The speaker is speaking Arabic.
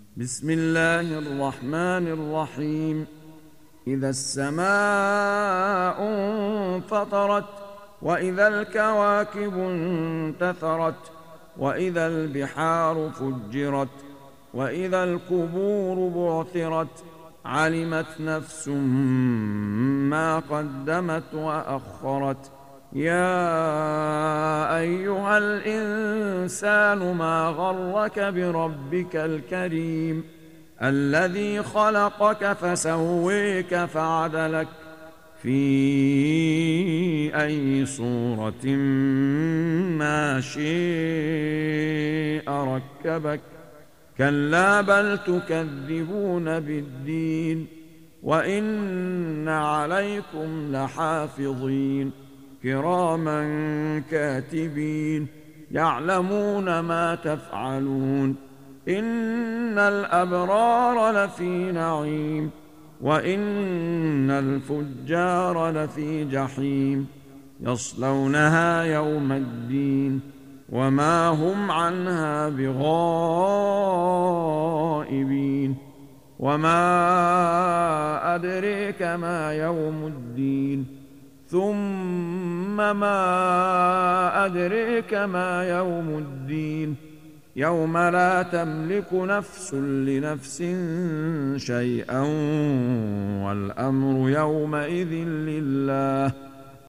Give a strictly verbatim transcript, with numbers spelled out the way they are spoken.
بسم الله الرحمن الرحيم. إذا السماء انفطرت، وإذا الكواكب انتثرت، وإذا البحار فجرت، وإذا القبور بعثرت، علمت نفس ما قدمت وأخرت. يا أيها الإنسان ما غرك بربك الكريم الذي خلقك فسويك فعدلك في أي صورة ما شاء ركبك. كلا بل تكذبون بالدين، وإن عليكم لحافظين كراما كاتبين يعلمون ما تفعلون. إن الأبرار لفي نعيم، وإن الفجار لفي جحيم، يصلونها يوم الدين وما هم عنها بغائبين. وما أدريك ما يوم الدين، ثم ما أدريك ما يوم الدين، يوم لا تملك نفس لنفس شيئا والأمر يومئذ لله.